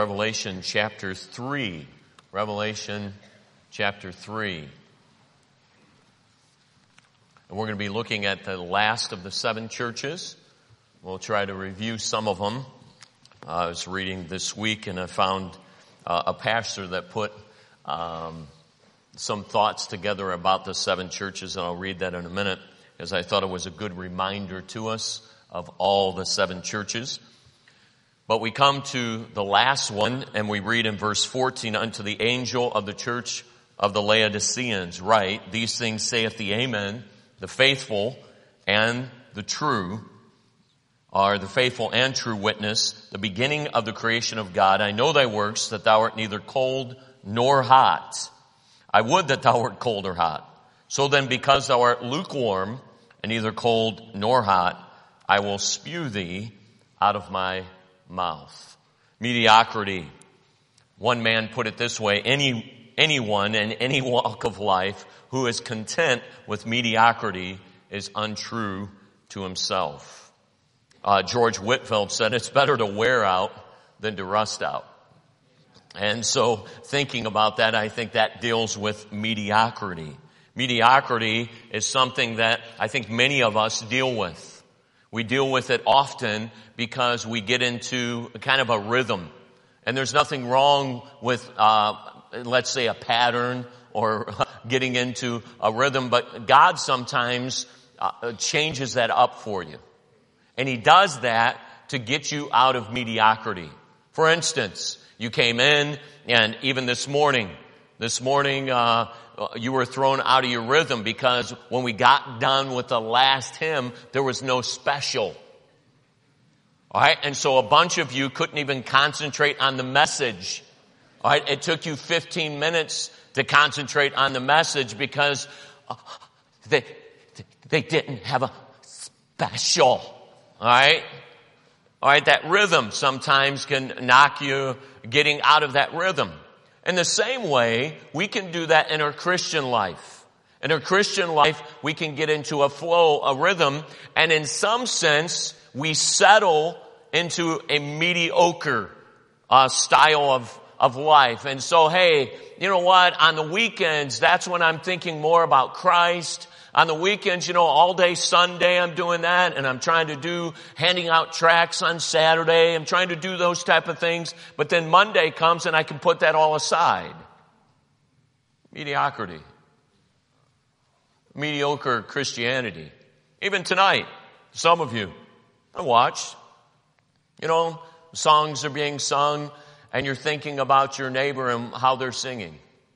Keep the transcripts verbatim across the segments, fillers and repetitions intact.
Revelation chapter three. Revelation chapter three. And we're going to be looking at the last of the seven churches. We'll try to review some of them. Uh, I was reading this week and I found uh, a pastor that put um, some thoughts together about the seven churches, and I'll read that in a minute, as I thought it was a good reminder to us of all the seven churches. But we come to the last one, and we read in verse fourteen, "Unto the angel of the church of the Laodiceans write, These things saith the Amen, the faithful and the true, are the faithful and true witness, the beginning of the creation of God. I know thy works, that thou art neither cold nor hot. I would that thou wert cold or hot. So then, because thou art lukewarm, and neither cold nor hot, I will spew thee out of my mouth." Mediocrity. One man put it this way: any anyone in any walk of life who is content with mediocrity is untrue to himself. Uh, George Whitfield said, "It's better to wear out than to rust out." And so, thinking about that, I think that deals with mediocrity. Mediocrity is something that I think many of us deal with. We deal with it often because we get into kind of a rhythm. And there's nothing wrong with, uh, let's say, a pattern or getting into a rhythm, but God sometimes uh, changes that up for you. And He does that to get you out of mediocrity. For instance, you came in, and even this morning, this morning, uh, you were thrown out of your rhythm because when we got done with the last hymn, there was no special. All right. And so a bunch of you couldn't even concentrate on the message. All right. It took you fifteen minutes to concentrate on the message because they, they didn't have a special. All right. All right. That rhythm sometimes can knock you getting out of that rhythm. In the same way, we can do that in our Christian life. In our Christian life, we can get into a flow, a rhythm, and in some sense, we settle into a mediocre uh, style of, of life. And so, hey, you know what? On the weekends, that's when I'm thinking more about Christ. On the weekends, you know, all day Sunday I'm doing that, and I'm trying to do, handing out tracts on Saturday. I'm trying to do those type of things. But then Monday comes and I can put that all aside. Mediocrity. Mediocre Christianity. Even tonight, some of you, I watched, you know, songs are being sung, and you're thinking about your neighbor and how they're singing.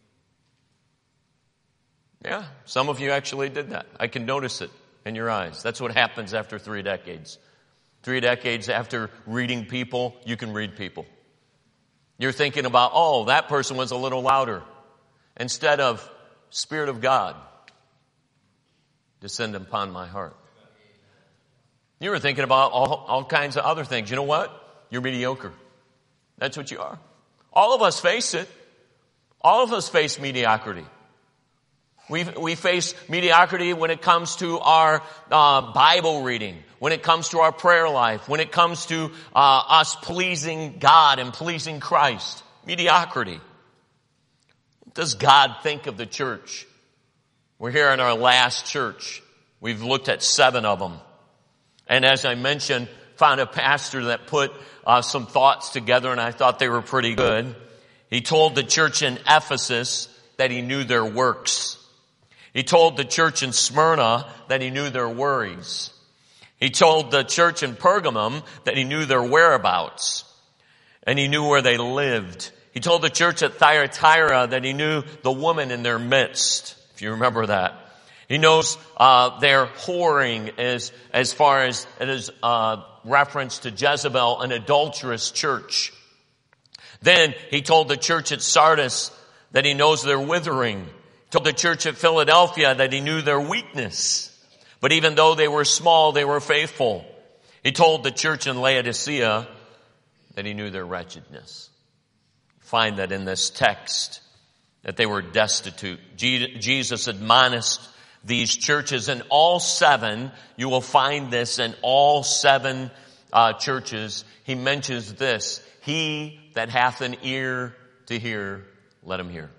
Yeah, some of you actually did that. I can notice it in your eyes. That's what happens after three decades. Three decades after reading people, you can read people. You're thinking about, oh, that person was a little louder. Instead of, Spirit of God, descend upon my heart. You were thinking about all, all kinds of other things. You know what? You're mediocre. That's what you are. All of us face it. All of us face mediocrity. We we face mediocrity when it comes to our uh, Bible reading, when it comes to our prayer life, when it comes to uh, us pleasing God and pleasing Christ. Mediocrity. What does God think of the church? We're here in our last church. We've looked at seven of them. And as I mentioned, found a pastor that put uh, some thoughts together, and I thought they were pretty good. He told the church in Ephesus that he knew their works. He told the church in Smyrna that he knew their worries. He told the church in Pergamum that he knew their whereabouts. And he knew where they lived. He told the church at Thyatira that he knew the woman in their midst, if you remember that. He knows uh their whoring as, as far as it is uh reference to Jezebel, an adulterous church. Then he told the church at Sardis that he knows their withering. Told the church at Philadelphia that he knew their weakness. But even though they were small, they were faithful. He told the church in Laodicea that he knew their wretchedness. Find that in this text, that they were destitute. Jesus admonished these churches in all seven. You will find this in all seven uh, churches. He mentions this: He that hath an ear to hear, let him hear.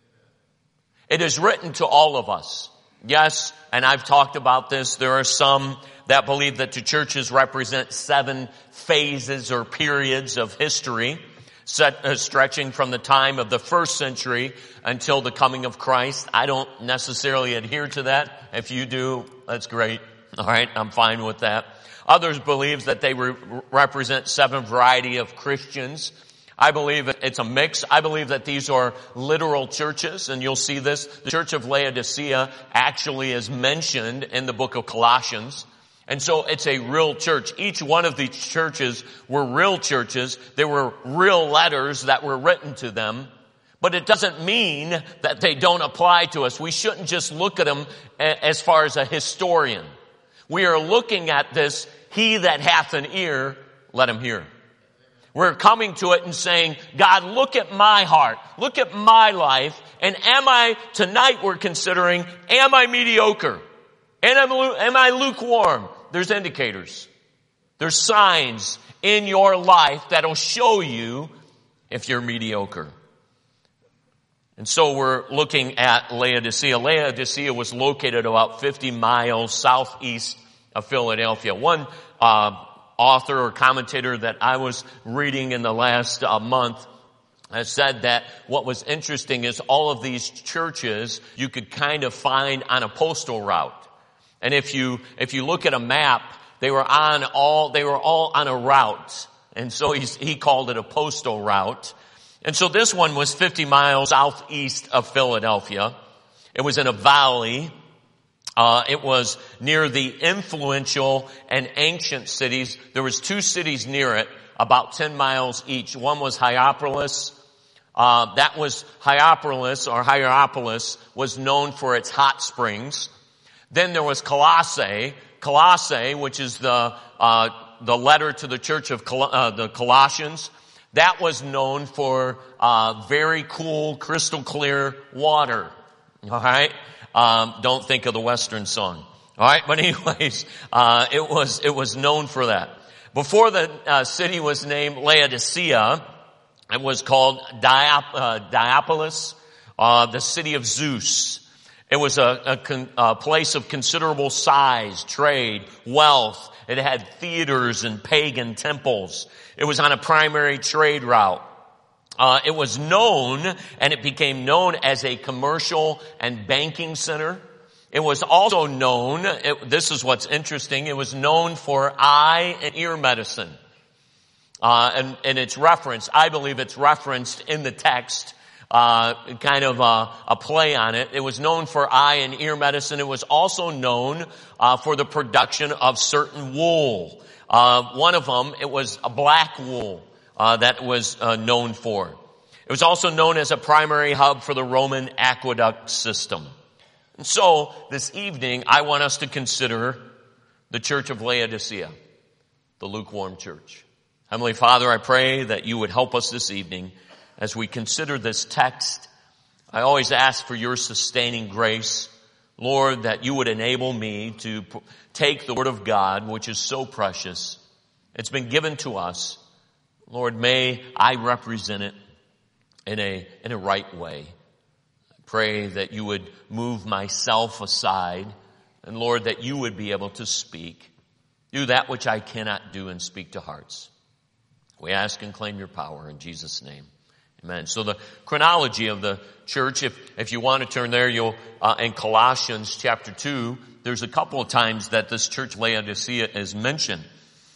It is written to all of us. Yes, and I've talked about this. There are some that believe that the churches represent seven phases or periods of history, set, uh, stretching from the time of the first century until the coming of Christ. I don't necessarily adhere to that. If you do, that's great. All right, I'm fine with that. Others believe that they re- represent seven variety of Christians. I believe it's a mix. I believe that these are literal churches, and you'll see this. The Church of Laodicea actually is mentioned in the book of Colossians. And so it's a real church. Each one of these churches were real churches. There were real letters that were written to them. But it doesn't mean that they don't apply to us. We shouldn't just look at them as far as a historian. We are looking at this, he that hath an ear, let him hear. We're coming to it and saying, God, look at my heart. Look at my life. And am I, tonight we're considering, am I mediocre? And am, am I lukewarm? There's indicators. There's signs in your life that'll show you if you're mediocre. And so we're looking at Laodicea. Laodicea was located about fifty miles southeast of Philadelphia. One uh, author or commentator that I was reading in the last uh, month has said that what was interesting is all of these churches you could kind of find on a postal route. And if you, if you look at a map, they were on all, they were all on a route. And so he's, he called it a postal route. And so this one was fifty miles southeast of Philadelphia. It was in a valley. Uh, it was near the influential and ancient cities. There was two cities near it, about ten miles each. One was Hierapolis. Uh, that was Hierapolis, or Hierapolis was known for its hot springs. Then there was Colossae, Colossae, which is the uh, the letter to the church of Col- uh, the Colossians. That was known for uh very cool, crystal clear water. All right, um, don't think of the Western song. All right, but anyways, uh it was it was known for that. Before the uh, city was named Laodicea, it was called Diop- uh, Diopolis, uh, the city of Zeus. It was a, a, con, a place of considerable size, trade, wealth. It had theaters and pagan temples. It was on a primary trade route. Uh, it was known, and it became known as a commercial and banking center. It was also known, it, this is what's interesting, it was known for eye and ear medicine. Uh, and, and it's referenced, I believe it's referenced in the text, uh, kind of a, a play on it. It was known for eye and ear medicine. It was also known uh, for the production of certain wool. Uh, one of them, it was a black wool uh, that was uh, known for. It was also known as a primary hub for the Roman aqueduct system. And so, this evening, I want us to consider the Church of Laodicea, the lukewarm church. Heavenly Father, I pray that you would help us this evening as we consider this text. I always ask for your sustaining grace, Lord, that you would enable me to take the Word of God, which is so precious. It's been given to us. Lord, may I represent it in a, in a right way. I pray that you would move myself aside, and Lord, that you would be able to speak. Do that which I cannot do and speak to hearts. We ask and claim your power in Jesus' name. Amen. So the chronology of the church, if, if you want to turn there, you'll, uh, in Colossians chapter two, there's a couple of times that this church Laodicea is mentioned.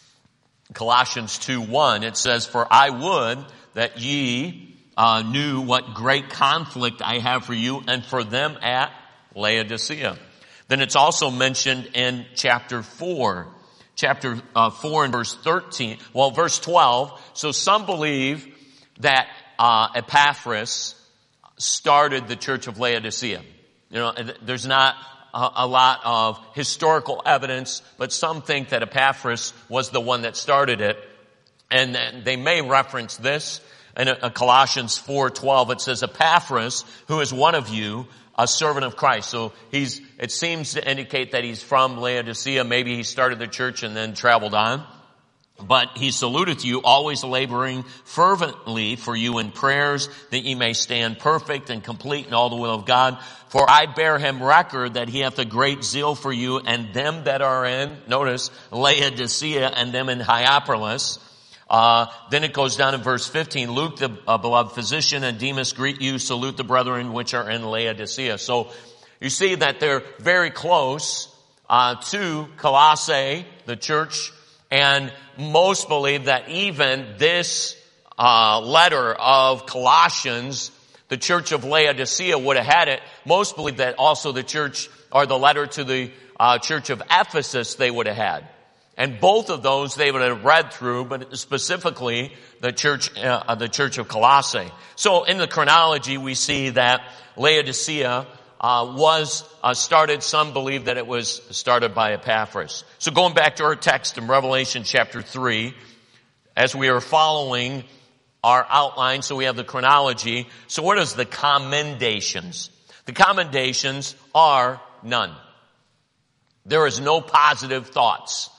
Colossians two one, it says, "For I would that ye uh, knew what great conflict I have for you and for them at Laodicea." Then it's also mentioned in chapter four. Chapter uh, four and verse thirteen. Well, verse twelve. So some believe that uh, Epaphras started the church of Laodicea. You know, there's not a, a lot of historical evidence, but some think that Epaphras was the one that started it. And they may reference this in a, a Colossians four twelve. It says, "Epaphras, who is one of you, a servant of Christ." So he's, it seems to indicate that he's from Laodicea. Maybe he started the church and then traveled on. But he saluteth you, always laboring fervently for you in prayers, that ye may stand perfect and complete in all the will of God. For I bear him record that he hath a great zeal for you, and them that are in, notice, Laodicea, and them in Hierapolis. Uh, then it goes down in verse fifteen. Luke, the uh, beloved physician, and Demas greet you. Salute the brethren which are in Laodicea. So you see that they're very close uh, to Colossae, the church. And most believe that even this uh, letter of Colossians, the church of Laodicea would have had it. Most believe that also the church, or the letter to the uh, church of Ephesus, they would have had. And both of those they would have read through, but specifically the church, uh, the church of Colossae. So in the chronology, we see that Laodicea Uh, was uh, started, some believe that it was started by Epaphras. So going back to our text in Revelation chapter three, as we are following our outline, so we have the chronology. So what is the commendations? The commendations are none. There is no positive thoughts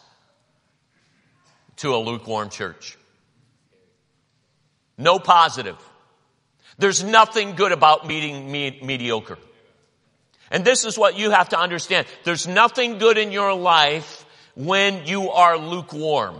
to a lukewarm church. No positive. There's nothing good about meeting me- mediocre. And this is what you have to understand. There's nothing good in your life when you are lukewarm.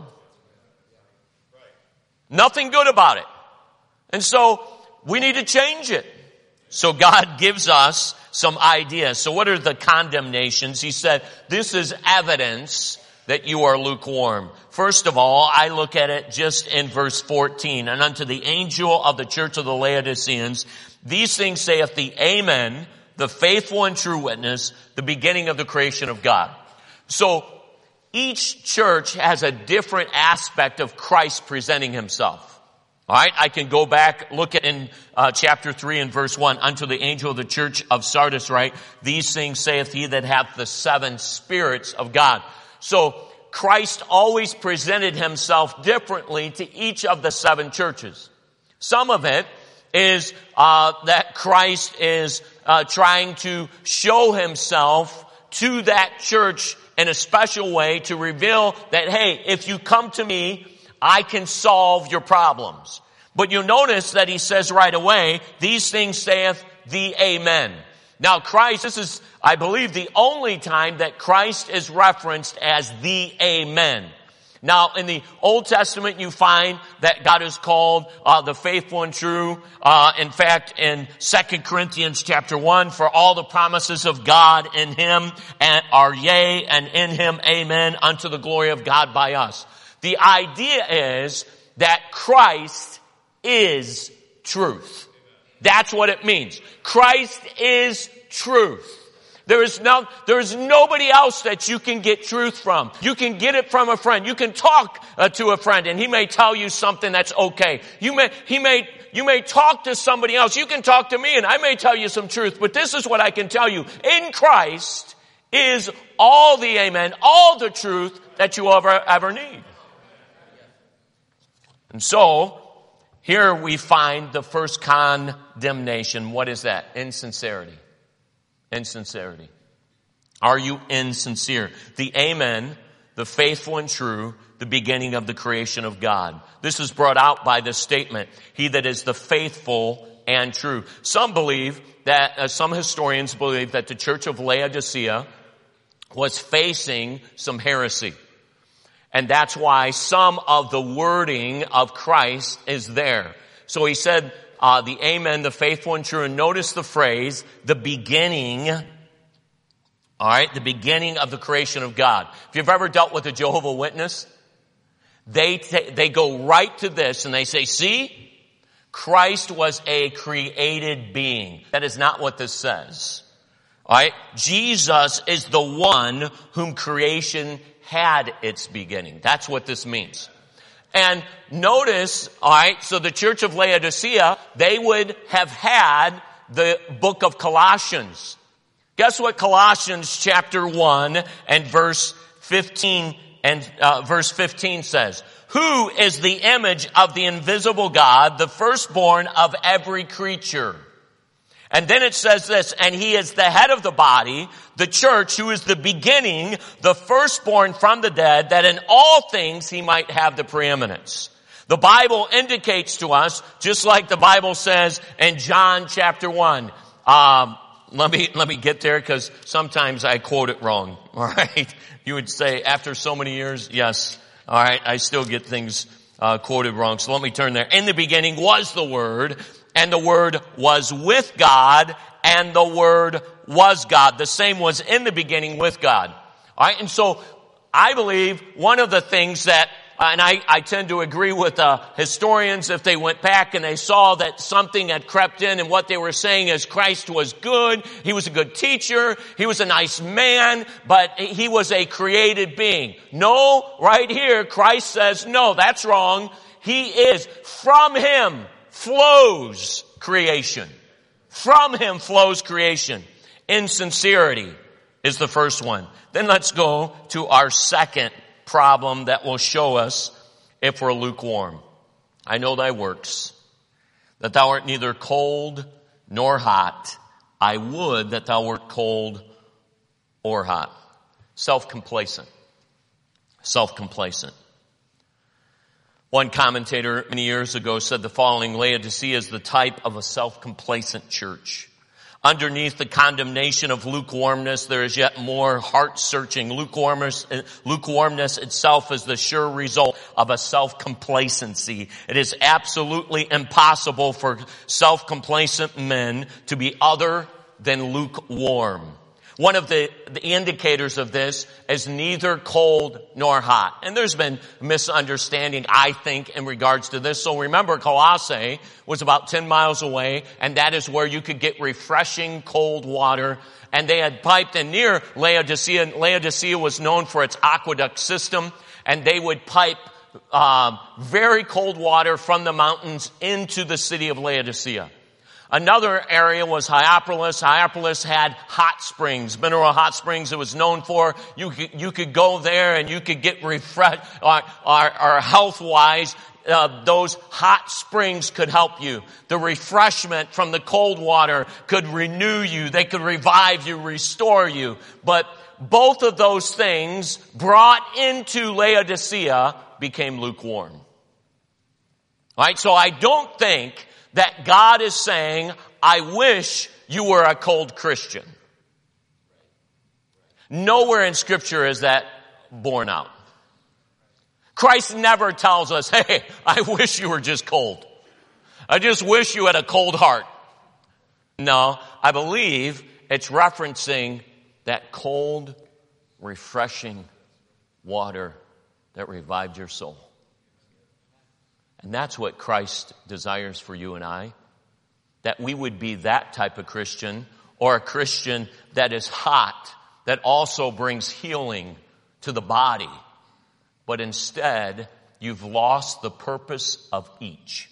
Nothing good about it. And so we need to change it. So God gives us some ideas. So what are the condemnations? He said, this is evidence that you are lukewarm. First of all, I look at it just in verse fourteen. And unto the angel of the church of the Laodiceans, these things saith the Amen, the faithful and true witness, the beginning of the creation of God. So each church has a different aspect of Christ presenting himself. All right, I can go back, look at in uh, chapter three and verse one. Unto the angel of the church of Sardis write, these things saith he that hath the seven spirits of God. So Christ always presented himself differently to each of the seven churches. Some of it is uh that Christ is uh trying to show himself to that church in a special way to reveal that, hey, if you come to me, I can solve your problems. But you'll notice that he says right away, these things saith the Amen. Now Christ, this is, I believe, the only time that Christ is referenced as the Amen. Now, in the Old Testament, you find that God is called uh, the faithful and true. Uh, in fact, in Second Corinthians chapter one, for all the promises of God in him and are yea, and in him amen, unto the glory of God by us. The idea is that Christ is truth. That's what it means. Christ is truth. There is no, there is nobody else that you can get truth from. You can get it from a friend. You can talk uh, to a friend and he may tell you something that's okay. You may, he may, you may talk to somebody else. You can talk to me and I may tell you some truth, but this is what I can tell you. In Christ is all the amen, all the truth that you ever, ever need. And so, here we find the first condemnation. What is that? Insincerity. Insincerity. Are you insincere? The Amen, the faithful and true, the beginning of the creation of God. This is brought out by this statement, he that is the faithful and true. Some believe that, uh, some historians believe that the church of Laodicea was facing some heresy. And that's why some of the wording of Christ is there. So he said, uh, the Amen, the faithful and true. And notice the phrase, the beginning, all right, the beginning of the creation of God. If you've ever dealt with a Jehovah's Witness, they, t- they go right to this and they say, see, Christ was a created being. That is not what this says. All right, Jesus is the one whom creation had its beginning. That's what this means. And notice, all right, so the church of Laodicea, they would have had the book of Colossians. Guess what Colossians chapter one and verse fifteen and uh, verse fifteen says? Who is the image of the invisible God, the firstborn of every creature? And then it says this, and he is the head of the body, the church, who is the beginning, the firstborn from the dead, that in all things he might have the preeminence. The Bible indicates to us, just like the Bible says in John chapter one. Um, let me, let me get there because sometimes I quote it wrong. All right. You would say after so many years, yes. All right. I still get things uh, quoted wrong. So let me turn there. In the beginning was the Word, and the Word was with God, and the Word was God. The same was in the beginning with God. All right. And so I believe one of the things that Uh, and I, I tend to agree with uh, historians if they went back and they saw that something had crept in, and what they were saying is Christ was good, he was a good teacher, he was a nice man, but he was a created being. No, right here, Christ says, no, that's wrong. He is, from him flows creation. From him flows creation. Insincerity is the first one. Then let's go to our second problem that will show us if we're lukewarm. I know thy works, that thou art neither cold nor hot. I would that thou wert cold or hot. Self-complacent. Self-complacent. One commentator many years ago said the following: Laodicea is the type of a self-complacent church. Underneath the condemnation of lukewarmness, there is yet more heart-searching. Lukewarmness, lukewarmness itself is the sure result of a self-complacency. It is absolutely impossible for self-complacent men to be other than lukewarm. One of the, the indicators of this is neither cold nor hot. And there's been misunderstanding, I think, in regards to this. So remember, Colossae was about ten miles away, and that is where you could get refreshing cold water. And they had piped in near Laodicea. Laodicea was known for its aqueduct system, and they would pipe uh, very cold water from the mountains into the city of Laodicea. Another area was Hierapolis. Hierapolis had hot springs, mineral hot springs it was known for. You could, you could go there and you could get refreshed, or, or, or health-wise, uh, those hot springs could help you. The refreshment from the cold water could renew you. They could revive you, restore you. But both of those things brought into Laodicea became lukewarm. All right, so I don't think that God is saying, I wish you were a cold Christian. Nowhere in Scripture is that borne out. Christ never tells us, hey, I wish you were just cold. I just wish you had a cold heart. No, I believe it's referencing that cold, refreshing water that revived your soul. And that's what Christ desires for you and I, that we would be that type of Christian, or a Christian that is hot, that also brings healing to the body. But instead, you've lost the purpose of each.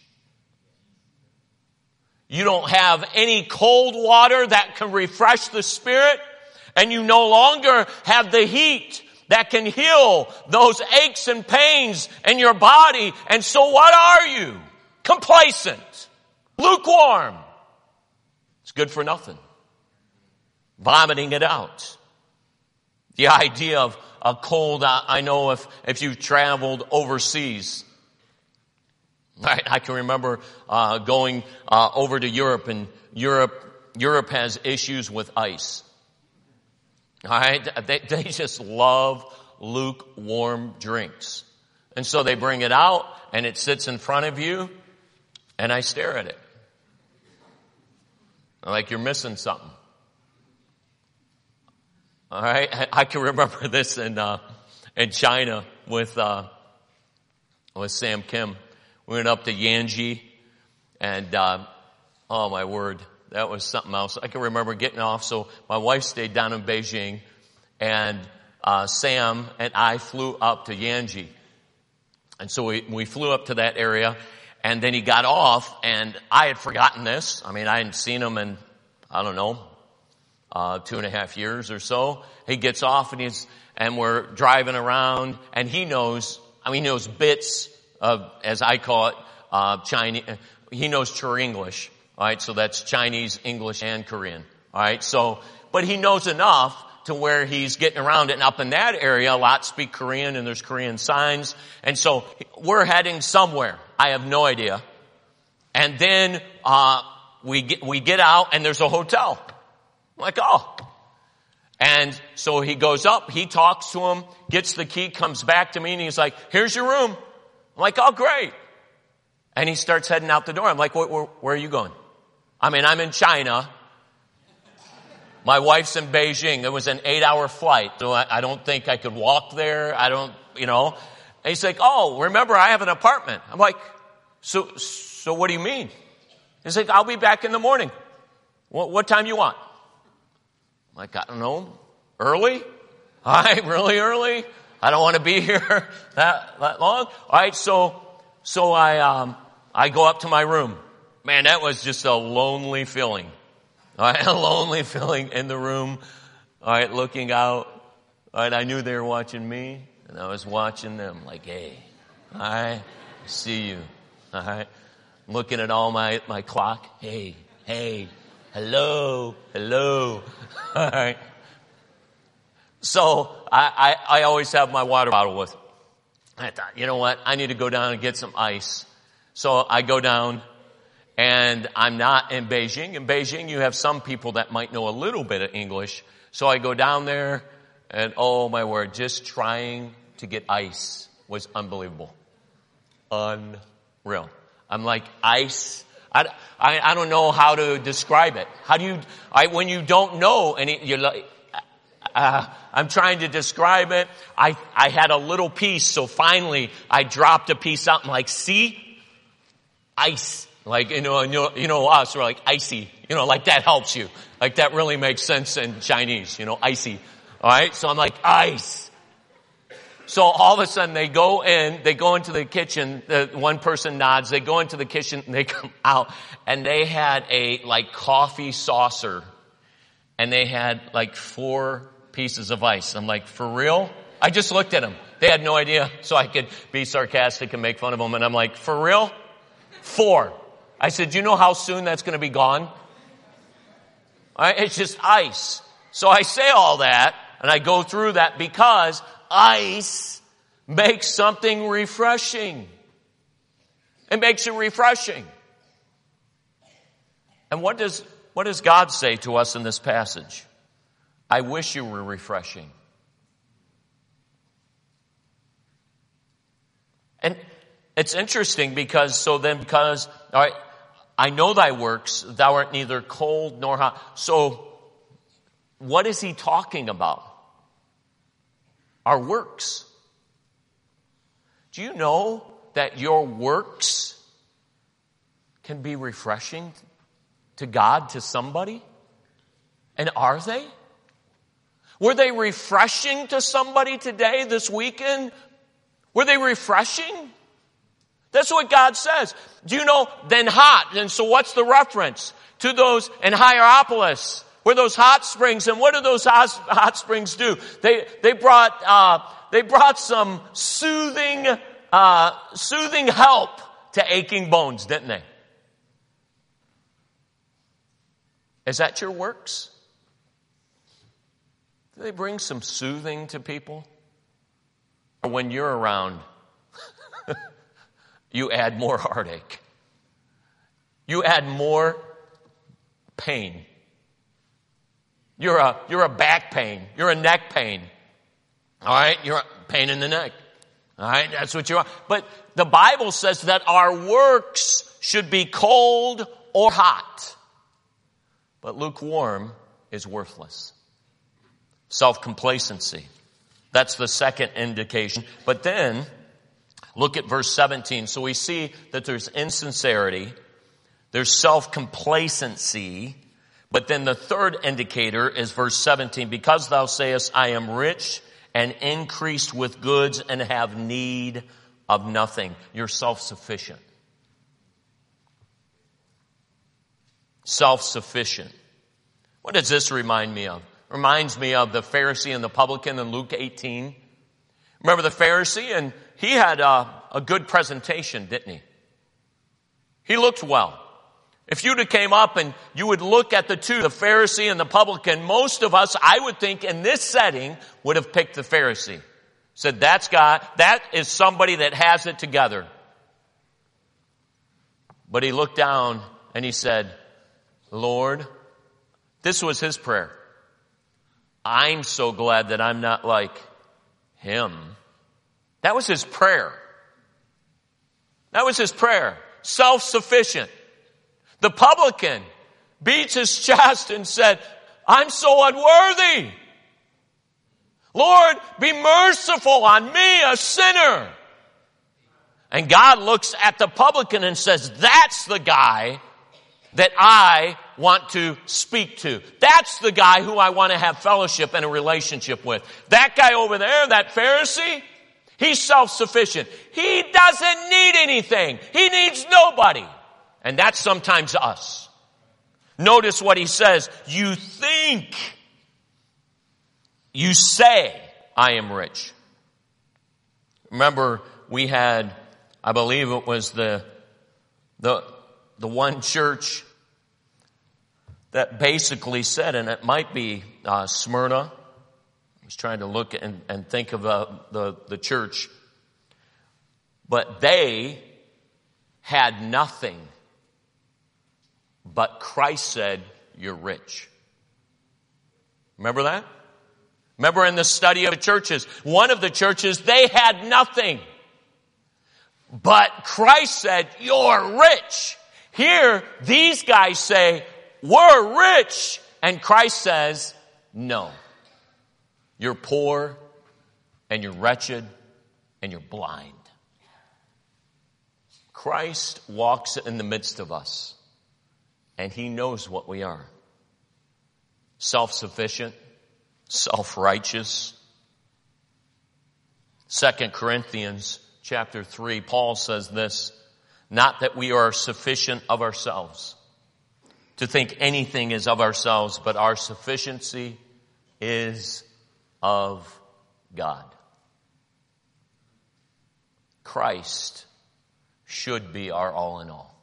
You don't have any cold water that can refresh the spirit, and you no longer have the heat that can heal those aches and pains in your body. And so what are you? Complacent. Lukewarm. It's good for nothing. Vomiting it out. The idea of a cold, I know if, if you've traveled overseas. I, I can remember uh, going uh, over to Europe, and Europe, Europe has issues with ice. All right, they, they just love lukewarm drinks. And so they bring it out, and it sits in front of you, and I stare at it. I'm like, you're missing something. All right, I, I can remember this in uh, in China with uh, with Sam Kim. We went up to Yanji, and uh, oh my word, that was something else. I can remember getting off. So my wife stayed down in Beijing, and uh, Sam and I flew up to Yanji. And so we, we flew up to that area, and then he got off, and I had forgotten this. I mean, I hadn't seen him in, I don't know, uh, two and a half years or so. He gets off, and he's, and we're driving around, and he knows, I mean, he knows bits of, as I call it, uh, Chinese, he knows Chur English. All right, so that's Chinese, English, and Korean. All right, so, but he knows enough to where he's getting around it. And up in that area, a lot speak Korean, and there's Korean signs. And so we're heading somewhere. I have no idea. And then uh we get we get out, and there's a hotel. I'm like, oh. And so he goes up, he talks to him, gets the key, comes back to me, and he's like, here's your room. I'm like, oh, great. And he starts heading out the door. I'm like, where, where, where are you going? I mean, I'm in China. My wife's in Beijing. It was an eight-hour flight, so I, I don't think I could walk there. I don't, you know. And he's like, oh, remember, I have an apartment. I'm like, so so what do you mean? He's like, I'll be back in the morning. What, what time you want? I'm like, I don't know, early? All right, really early? I don't want to be here that, that long. All right, so so I um I go up to my room. Man, that was just a lonely feeling. All right, a lonely feeling in the room. All right, looking out. All right, I knew they were watching me, and I was watching them. Like, hey, all right, I see you. All right, looking at all my my clock. Hey, hey, hello, hello. All right. So I, I I always have my water bottle with me. I thought, you know what? I need to go down and get some ice. So I go down. And I'm not in Beijing. In Beijing, you have some people that might know a little bit of English. So I go down there, and oh my word, just trying to get ice was unbelievable. Unreal. I'm like, ice? I, I, I don't know how to describe it. How do you, I, when you don't know, and it, you're like, uh, I'm trying to describe it. I, I had a little piece, so finally I dropped a piece out. I'm like, see? Ice. Like, you know, you know, you know, us, we're like, icy. You know, like that helps you. Like that really makes sense in Chinese, you know, icy. All right. So I'm like, ice. So all of a sudden they go in, they go into the kitchen. The one person nods. They go into the kitchen and they come out, and they had a like coffee saucer, and they had like four pieces of ice. I'm like, for real? I just looked at them. They had no idea. So I could be sarcastic and make fun of them. And I'm like, for real? Four. I said, do you know how soon that's going to be gone? All right, it's just ice. So I say all that, and I go through that because ice makes something refreshing. It makes it refreshing. And what does, what does God say to us in this passage? I wish you were refreshing. And it's interesting because, so then because, all right, I know thy works, thou art neither cold nor hot. So, what is he talking about? Our works. Do you know that your works can be refreshing to God, to somebody? And are they? Were they refreshing to somebody today, this weekend? Were they refreshing? That's what God says. Do you know, then hot. And so what's the reference? To those in Hierapolis, where those hot springs, and what do those hot, hot springs do? They, they brought, uh, they brought some soothing, uh, soothing help to aching bones, didn't they? Is that your works? Do they bring some soothing to people? Or when you're around, you add more heartache. You add more pain. You're a, you're a back pain. You're a neck pain. All right? You're a pain in the neck. All right? That's what you are. But the Bible says that our works should be cold or hot. But lukewarm is worthless. Self-complacency. That's the second indication. But then, look at verse seventeen. So we see that there's insincerity, there's self-complacency, but then the third indicator is verse seventeen. Because thou sayest, I am rich and increased with goods and have need of nothing. You're self-sufficient. Self-sufficient. What does this remind me of? Reminds me of the Pharisee and the publican in Luke eighteen. Remember the Pharisee? And he had a, a good presentation, didn't he? He looked well. If you'd have came up and you would look at the two, the Pharisee and the publican, most of us, I would think, in this setting, would have picked the Pharisee. Said, that's God, that is somebody that has it together. But he looked down and he said, Lord, this was his prayer. I'm so glad that I'm not like him. That was his prayer. That was his prayer. Self-sufficient. The publican beats his chest and said, I'm so unworthy. Lord, be merciful on me, a sinner. And God looks at the publican and says, that's the guy that I want to speak to. That's the guy who I want to have fellowship and a relationship with. That guy over there, that Pharisee, he's self-sufficient. He doesn't need anything. He needs nobody. And that's sometimes us. Notice what he says. You think, you say, I am rich. Remember, we had, I believe it was the, the, the one church that basically said, and it might be uh, Smyrna. I was trying to look and, and think of uh, the, the church. But they had nothing. But Christ said, you're rich. Remember that? Remember in the study of the churches, one of the churches, they had nothing. But Christ said, you're rich. Here, these guys say, we're rich. And Christ says, no. You're poor, and you're wretched, and you're blind. Christ walks in the midst of us. And he knows what we are. Self-sufficient, self-righteous. Second Corinthians chapter three, Paul says this, not that we are sufficient of ourselves, to think anything is of ourselves, but our sufficiency is of God. Christ should be our all in all.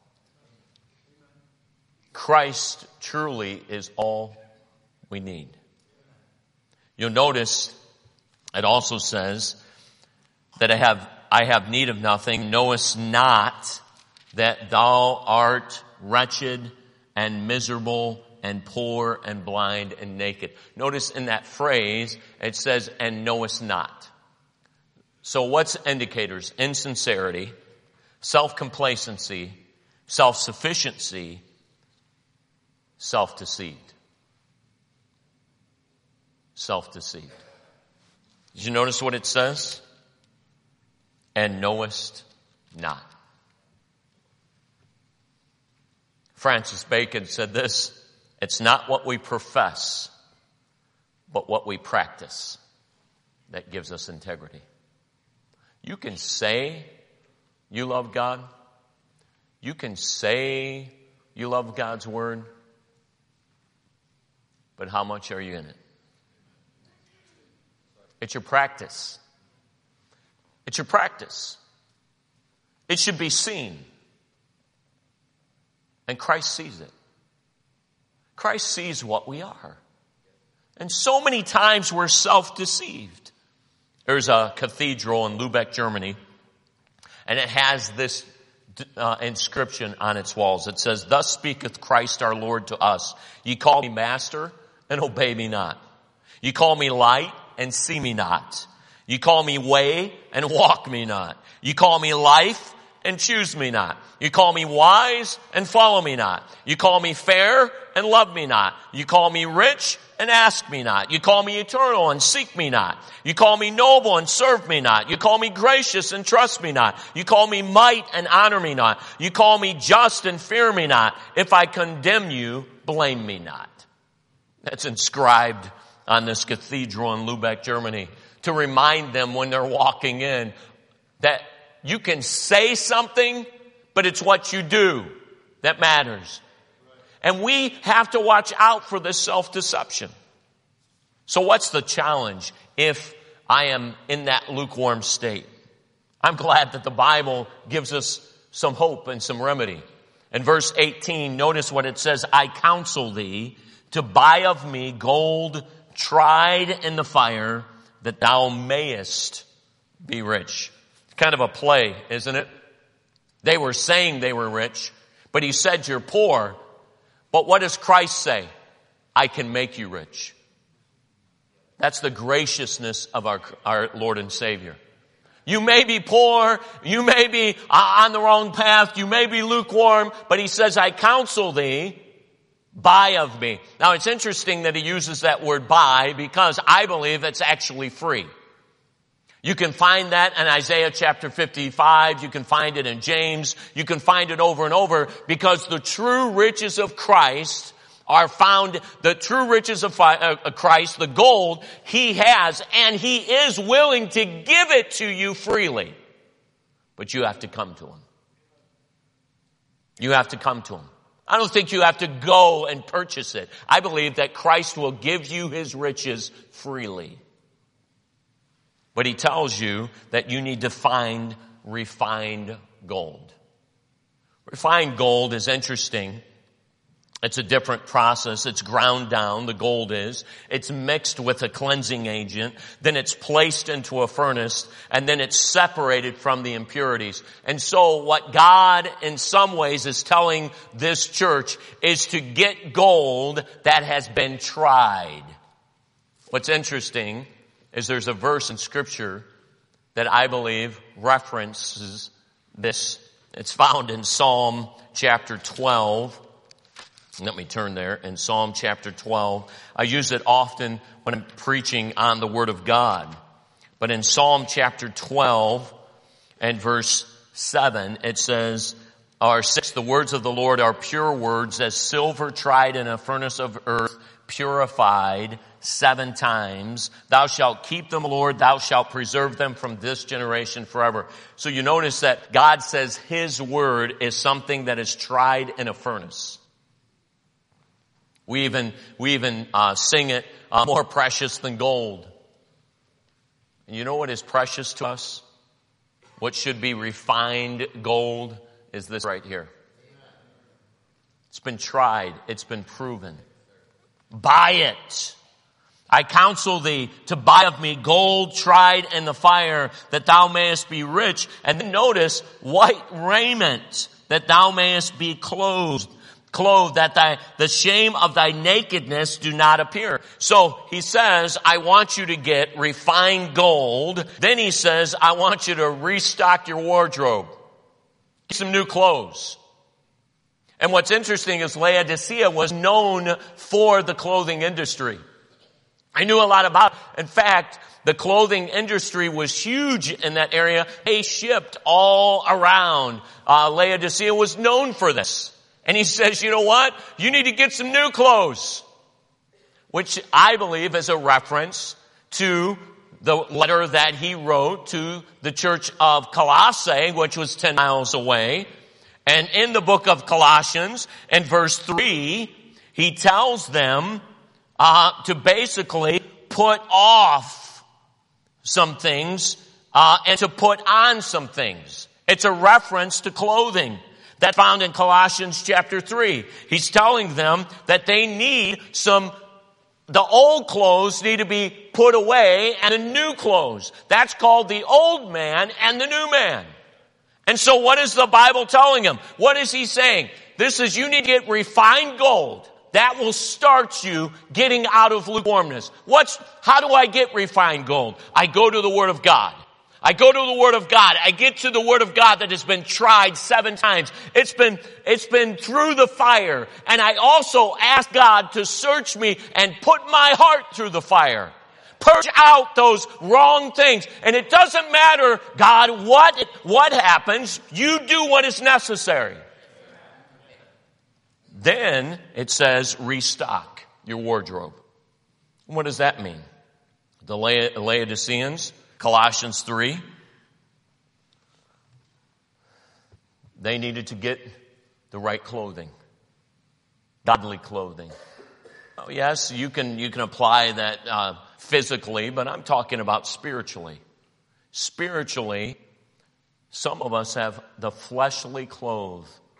Christ truly is all we need. You'll notice it also says that I have, I have need of nothing. Knowest not that thou art wretched and miserable and poor and blind and naked. Notice in that phrase it says, and knowest not. So what's indicators? Insincerity, self-complacency, self-sufficiency, self-deceived. Self-deceived. Did you notice what it says? And knowest not. Francis Bacon said this, it's not what we profess, but what we practice that gives us integrity. You can say you love God. You can say you love God's word. But how much are you in it? It's your practice. It's your practice. It should be seen. And Christ sees it. Christ sees what we are. And so many times we're self-deceived. There's a cathedral in Lubeck, Germany, and it has this uh, inscription on its walls. It says, thus speaketh Christ our Lord to us. Ye call me master and obey me not. You call me light and see me not. You call me way and walk me not. You call me life and choose me not. You call me wise and follow me not. You call me fair and love me not. You call me rich and ask me not. You call me eternal and seek me not. You call me noble and serve me not. You call me gracious and trust me not. You call me might and honor me not. You call me just and fear me not. If I condemn you, blame me not. That's inscribed on this cathedral in Lubeck, Germany, to remind them when they're walking in that you can say something, but it's what you do that matters. And we have to watch out for this self-deception. So what's the challenge if I am in that lukewarm state? I'm glad that the Bible gives us some hope and some remedy. In verse eighteen, notice what it says, I counsel thee to buy of me gold tried in the fire, that thou mayest be rich. It's kind of a play, isn't it? They were saying they were rich, but he said you're poor. But what does Christ say? I can make you rich. That's the graciousness of our, our Lord and Savior. You may be poor, you may be on the wrong path, you may be lukewarm, but he says, I counsel thee, buy of me. Now it's interesting that he uses that word buy, because I believe it's actually free. You can find that in Isaiah chapter fifty-five, you can find it in James, you can find it over and over, because the true riches of Christ are found, the true riches of Christ, the gold, he has, and he is willing to give it to you freely. But you have to come to him. You have to come to him. I don't think you have to go and purchase it. I believe that Christ will give you his riches freely. But he tells you that you need to find refined gold. Refined gold is interesting. It's a different process. It's ground down, the gold is. It's mixed with a cleansing agent. Then it's placed into a furnace, and then it's separated from the impurities. And so what God in some ways is telling this church is to get gold that has been tried. What's interesting is there's a verse in Scripture that I believe references this. It's found in Psalm chapter twelve. Let me turn there. In Psalm chapter twelve, I use it often when I'm preaching on the Word of God. But in Psalm chapter twelve and verse seven, it says, or six, the words of the Lord are pure words, as silver tried in a furnace of earth, purified seven times. Thou shalt keep them, Lord. Thou shalt preserve them from this generation forever. So you notice that God says his word is something that is tried in a furnace. We even, we even uh, sing it, uh, more precious than gold. And you know what is precious to us? What should be refined gold is this right here. It's been tried. It's been proven. Buy it. I counsel thee to buy of me gold tried in the fire, that thou mayest be rich. And then notice, white raiment, that thou mayest be clothed. Clothed, that thy, the shame of thy nakedness do not appear. So he says, I want you to get refined gold. Then he says, I want you to restock your wardrobe. Get some new clothes. And what's interesting is Laodicea was known for the clothing industry. I knew a lot about it. In fact, the clothing industry was huge in that area. They shipped all around. Uh, Laodicea was known for this. And he says, you know what? You need to get some new clothes. Which I believe is a reference to the letter that he wrote to the church of Colossae, which was ten miles away. And in the book of Colossians, in verse three, he tells them uh, to basically put off some things uh, and to put on some things. It's a reference to clothing. That found in Colossians chapter three. He's telling them that they need some, the old clothes need to be put away and the new clothes. That's called the old man and the new man. And so what is the Bible telling them? What is he saying? This is, you need to get refined gold. That will start you getting out of lukewarmness. What's, how do I get refined gold? I go to the Word of God. I go to the Word of God. I get to the Word of God that has been tried seven times. It's been, it's been through the fire. And I also ask God to search me and put my heart through the fire. Purge out those wrong things. And it doesn't matter, God, what, what happens. You do what is necessary. Then it says restock your wardrobe. What does that mean? The Laodiceans, Colossians three, they needed to get the right clothing, godly clothing. Oh, yes, you can you can apply that uh, physically, but I'm talking about spiritually. Spiritually, some of us have the fleshly clothes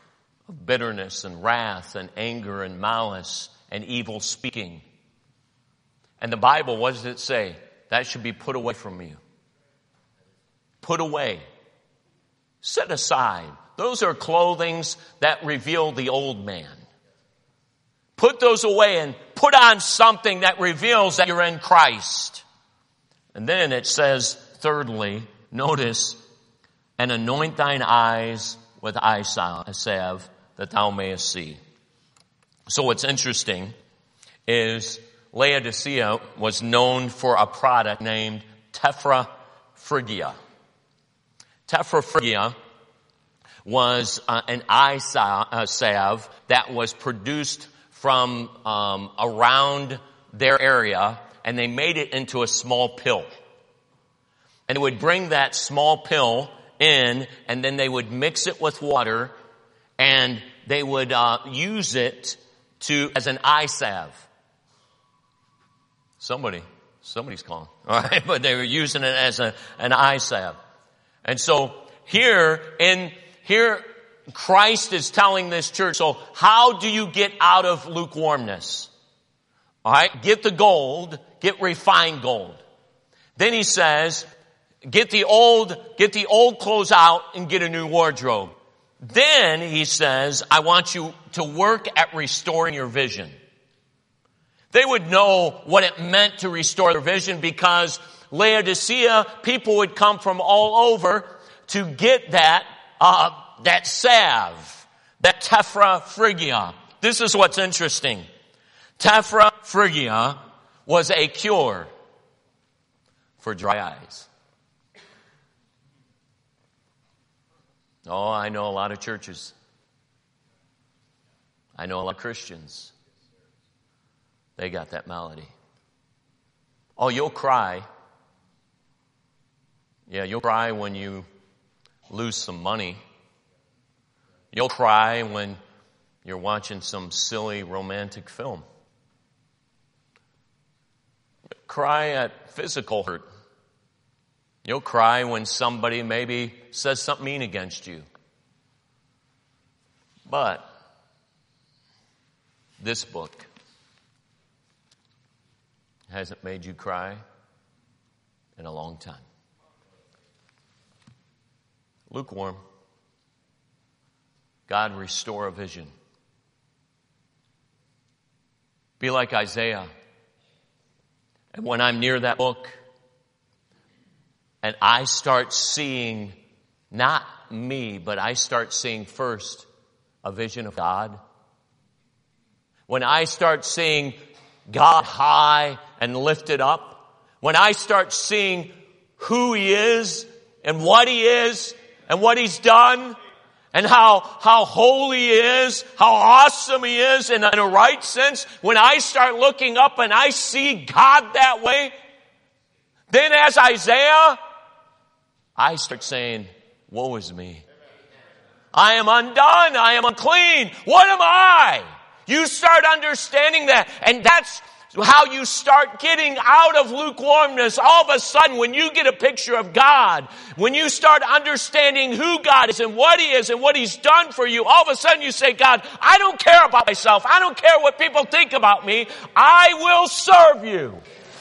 of bitterness and wrath and anger and malice and evil speaking. And the Bible, what does it say? That should be put away from you. Put away. Set aside. Those are clothings that reveal the old man. Put those away and put on something that reveals that you're in Christ. And then it says, thirdly, notice, and anoint thine eyes with eye salve, that thou mayest see. So what's interesting is Laodicea was known for a product named Tetrafrigia. Tetrafrigia was uh, an eye salve that was produced from um, around their area, and they made it into a small pill. And they would bring that small pill in, and then they would mix it with water, and they would uh, use it to as an eye salve. Somebody, somebody's calling. All right, but they were using it as a an eye salve. And so here in here Christ is telling this church, so how do you get out of lukewarmness? All right, get the gold, get refined gold. Then he says, get the old, get the old clothes out and get a new wardrobe. Then he says, I want you to work at restoring your vision. They would know what it meant to restore their vision because Laodicea, people would come from all over to get that, uh, that salve, that Tetrafrigia. This is what's interesting. Tetrafrigia was a cure for dry eyes. Oh, I know a lot of churches. I know a lot of Christians. They got that malady. Oh, you'll cry. Yeah, you'll cry when you lose some money. You'll cry when you're watching some silly romantic film. You'll cry at physical hurt. You'll cry when somebody maybe says something mean against you. But this book hasn't made you cry in a long time. Lukewarm. God, restore a vision. Be like Isaiah. And when I'm near that book and I start seeing not me, but I start seeing first a vision of God. When I start seeing God high and lifted up, when I start seeing who He is and what He is and what He's done and how, how holy He is, how awesome He is in a, in a right sense, when I start looking up and I see God that way, then as Isaiah, I start saying, woe is me. I am undone. I am unclean. What am I? You start understanding that. And that's how you start getting out of lukewarmness. All of a sudden, when you get a picture of God, when you start understanding who God is and what He is and what He's done for you, all of a sudden you say, God, I don't care about myself. I don't care what people think about me. I will serve you.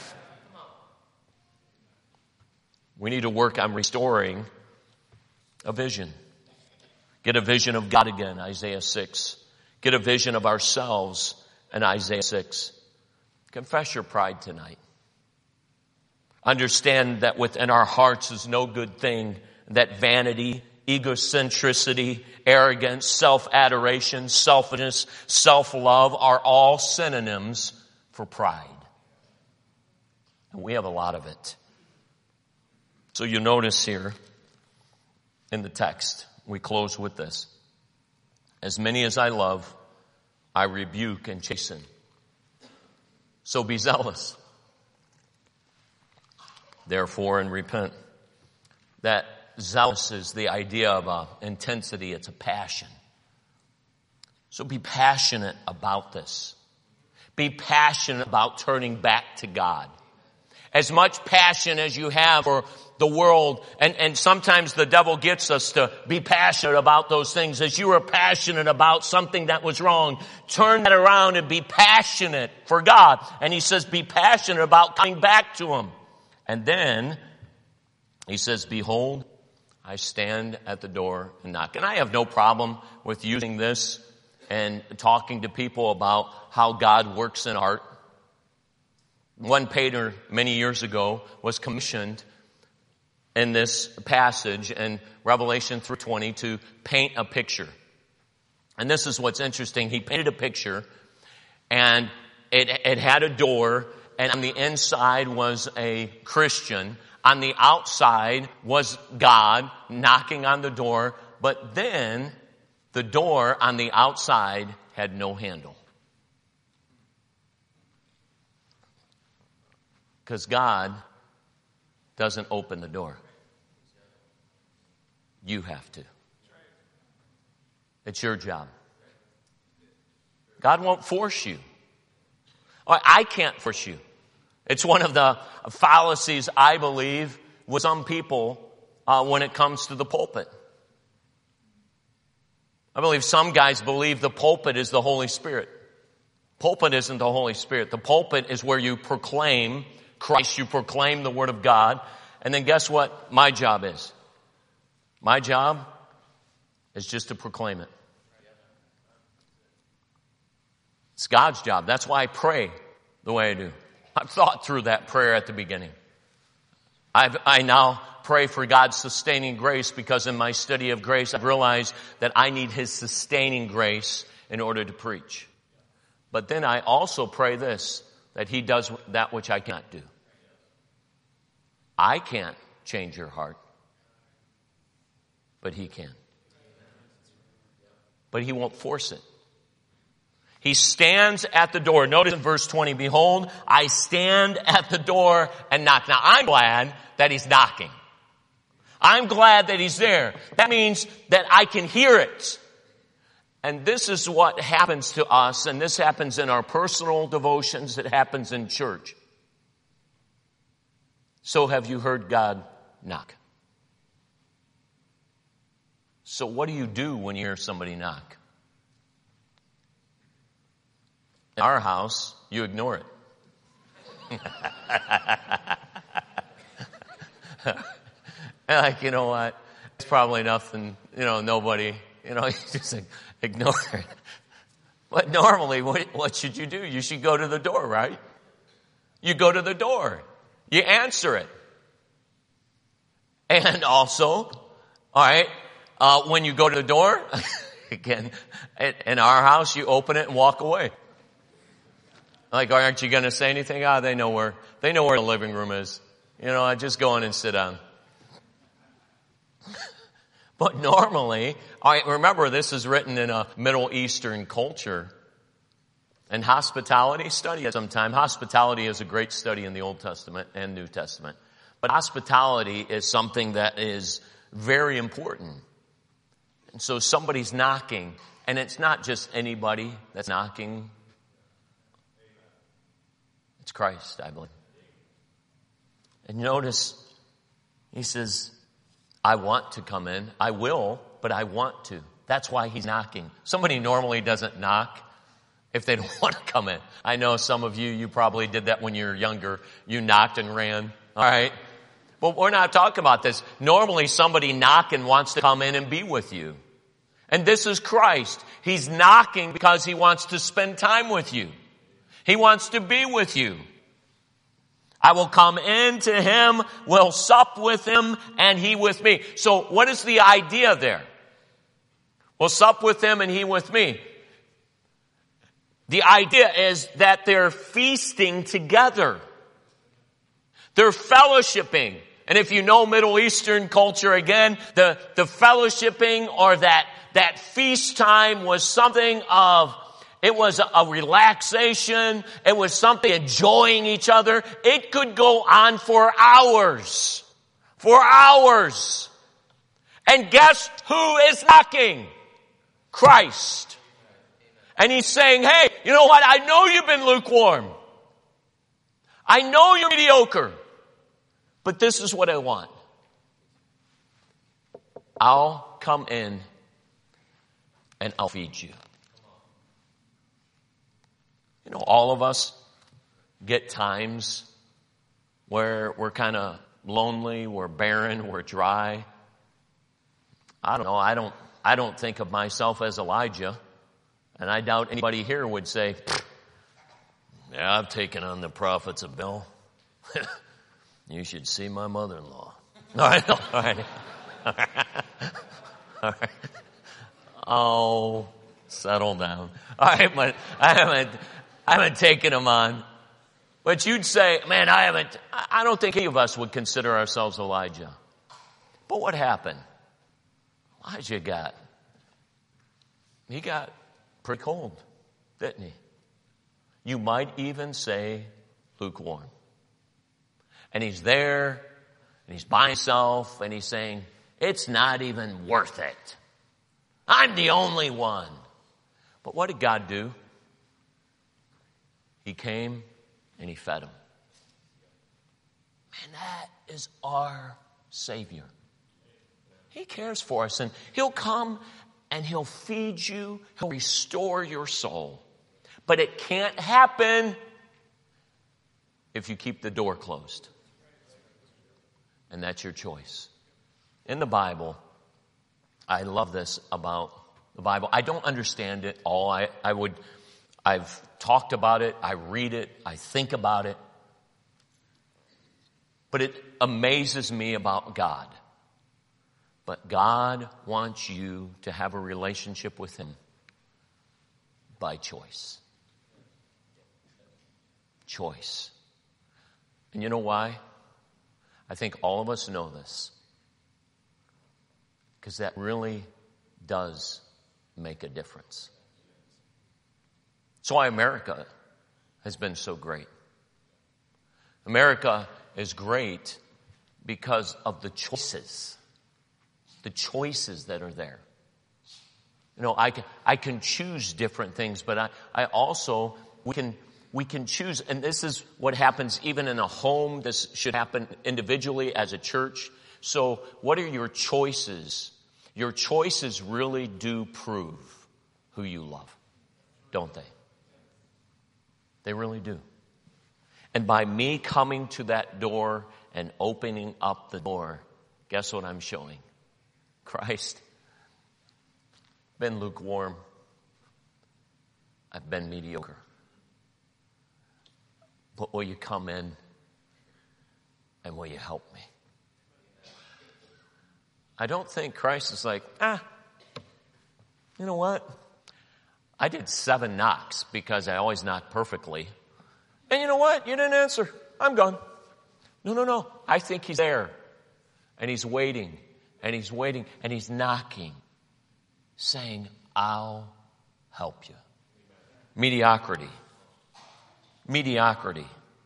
We need to work on restoring a vision. Get a vision of God again, Isaiah six. Get a vision of ourselves in Isaiah six. Confess your pride tonight. Understand that within our hearts is no good thing, that vanity, egocentricity, arrogance, self-adoration, selfishness, self-love are all synonyms for pride. And we have a lot of it. So you notice here in the text, we close with this. As many as I love, I rebuke and chasten. So be zealous, therefore, and repent. That zealous is the idea of a intensity. It's a passion. So be passionate about this. Be passionate about turning back to God. As much passion as you have for the world, and, and sometimes the devil gets us to be passionate about those things. As you are passionate about something that was wrong, turn that around and be passionate for God. And he says, be passionate about coming back to him. And then he says, behold, I stand at the door and knock. And I have no problem with using this and talking to people about how God works in art. One painter many years ago was commissioned in this passage in Revelation three twenty to paint a picture. And this is what's interesting. He painted a picture, and it, it had a door, and on the inside was a Christian. On the outside was God knocking on the door, but then the door on the outside had no handle. Because God doesn't open the door. You have to. It's your job. God won't force you. I can't force you. It's one of the fallacies, I believe, with some people uh, when it comes to the pulpit. I believe some guys believe the pulpit is the Holy Spirit. Pulpit isn't the Holy Spirit. The pulpit is where you proclaim Christ, you proclaim the Word of God. And then guess what my job is? My job is just to proclaim it. It's God's job. That's why I pray the way I do. I've thought through that prayer at the beginning. I've, I now pray for God's sustaining grace because in my study of grace, I've realized that I need His sustaining grace in order to preach. But then I also pray this, that He does that which I cannot do. I can't change your heart, but He can. But He won't force it. He stands at the door. Notice in verse twenty, behold, I stand at the door and knock. Now, I'm glad that He's knocking. I'm glad that He's there. That means that I can hear it. And this is what happens to us, and this happens in our personal devotions, it happens in church. So have you heard God knock? So what do you do when you hear somebody knock? In our house, you ignore it. Like, you know what? It's probably nothing, you know, nobody, you know, you just ignore it. But normally, what, what should you do? You should go to the door, right? You go to the door. You answer it. And also, all right, uh, when you go to the door, again, in our house, you open it and walk away. Like, aren't you going to say anything? Ah, they know where, they know where the living room is. You know, I just go in and sit down. But normally, all right, remember this is written in a Middle Eastern culture. And hospitality, study it sometime. Hospitality is a great study in the Old Testament and New Testament. But hospitality is something that is very important. And so somebody's knocking, and it's not just anybody that's knocking. It's Christ, I believe. And notice, He says, I want to come in. I will, but I want to. That's why He's knocking. Somebody normally doesn't knock if they don't want to come in. I know some of you, you probably did that when you were younger. You knocked and ran. All right? But we're not talking about this. Normally somebody knocking wants to come in and be with you. And this is Christ. He's knocking because He wants to spend time with you. He wants to be with you. I will come into Him, will sup with Him, and He with me. So what is the idea there? We'll sup with Him and He with me. The idea is that they're feasting together. They're fellowshipping. And if you know Middle Eastern culture, again, the, the fellowshipping or that, that feast time was something of, it was a, a relaxation. It was something enjoying each other. It could go on for hours. For hours. And guess who is knocking? Christ. And He's saying, hey, you know what? I know you've been lukewarm. I know you're mediocre. But this is what I want. I'll come in and I'll feed you. You know, all of us get times where we're kind of lonely, we're barren, we're dry. I don't know, I don't, I don't think of myself as Elijah, and I doubt anybody here would say, yeah, I've taken on the prophets of Baal. You should see my mother-in-law. All right, all right. All right. All right. Oh, settle down. All right, but I haven't, I haven't taken them on. But you'd say, man, I haven't, I don't think any of us would consider ourselves Elijah. But what happened? Elijah got, he got pretty cold, didn't he? You might even say lukewarm. And he's there, and he's by himself, and he's saying, it's not even worth it. I'm the only one. But what did God do? He came and he fed him. Man, that is our Savior. He cares for us, and he'll come and he'll feed you. He'll restore your soul. But it can't happen if you keep the door closed. And that's your choice. In the Bible, I love this about the Bible. I don't understand it all. I, I would, I've talked about it. I read it. I think about it. But it amazes me about God. But God wants you to have a relationship with him by choice. Choice. And you know why? I think all of us know this. Because that really does make a difference. That's why America has been so great. America is great because of the choices. The choices that are there. You know, I can, I can choose different things, but I, I also, we can, we can choose, and this is what happens even in a home. This should happen individually as a church. So what are your choices? Your choices really do prove who you love, don't they? They really do. And by me coming to that door and opening up the door, guess what I'm showing? Christ. I've been lukewarm. I've been mediocre. But will you come in and will you help me? I don't think Christ is like, ah, you know what? I did seven knocks because I always knock perfectly. And you know what? You didn't answer. I'm gone. No, no, no. I think he's there. And he's waiting. And he's waiting. And he's knocking. Saying, I'll help you. Mediocrity. Mediocrity.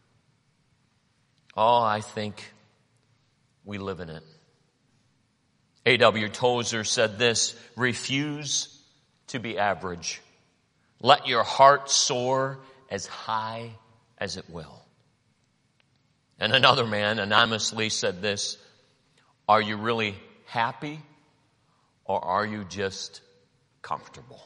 Oh, I think we live in it. A W Tozer said this, refuse to be average. Let your heart soar as high as it will. And another man anonymously said this, are you really happy or are you just comfortable?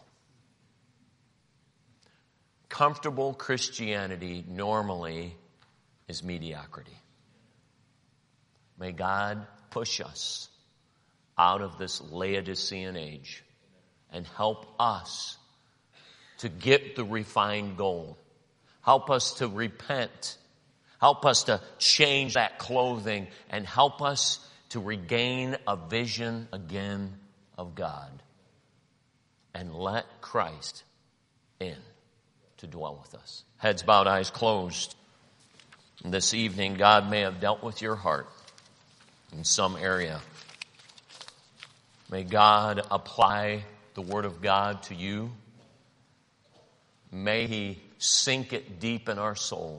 Comfortable Christianity normally is mediocrity. May God push us out of this Laodicean age and help us to get the refined gold. Help us to repent. Help us to change that clothing and help us to regain a vision again of God. And let Christ in to dwell with us. Heads bowed, eyes closed. This evening, God may have dealt with your heart in some area. May God apply the Word of God to you. May He sink it deep in our soul.